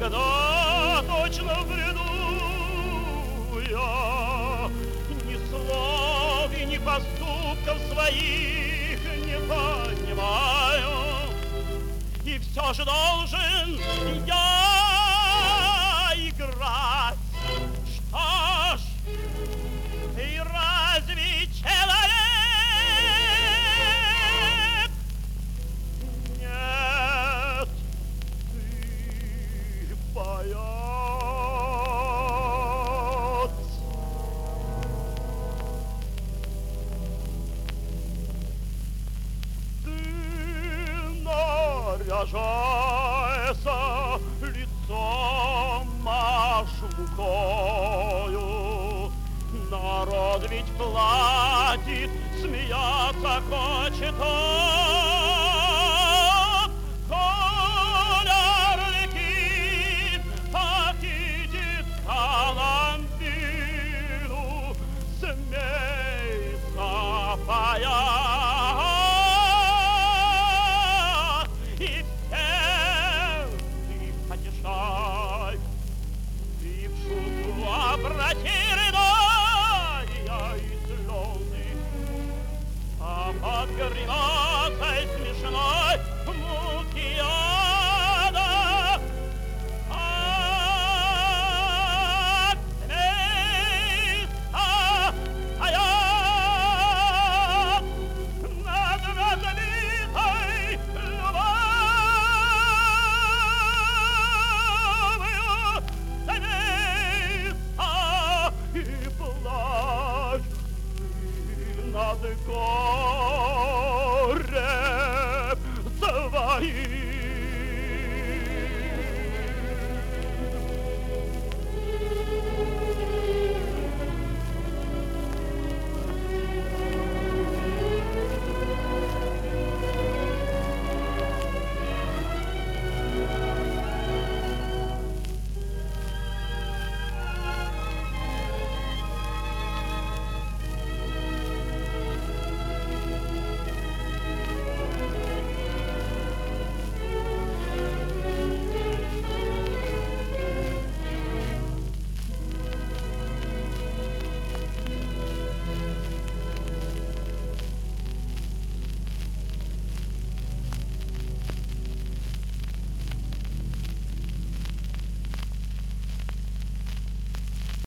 когда точно в бреду я ни слов и ни поступков своих не понимаю, и все же должен я играть. Что ж, и разве человек? Нет, ты боец. Ты наряжайся, лицом машь мукою. Народ ведь платит, смеяться хочет он. Коль Арлекин покидет Коломбину, смейся, поэт, и всех ты потешай, ты в шутку обрати рыдания и слезы, а под гримасой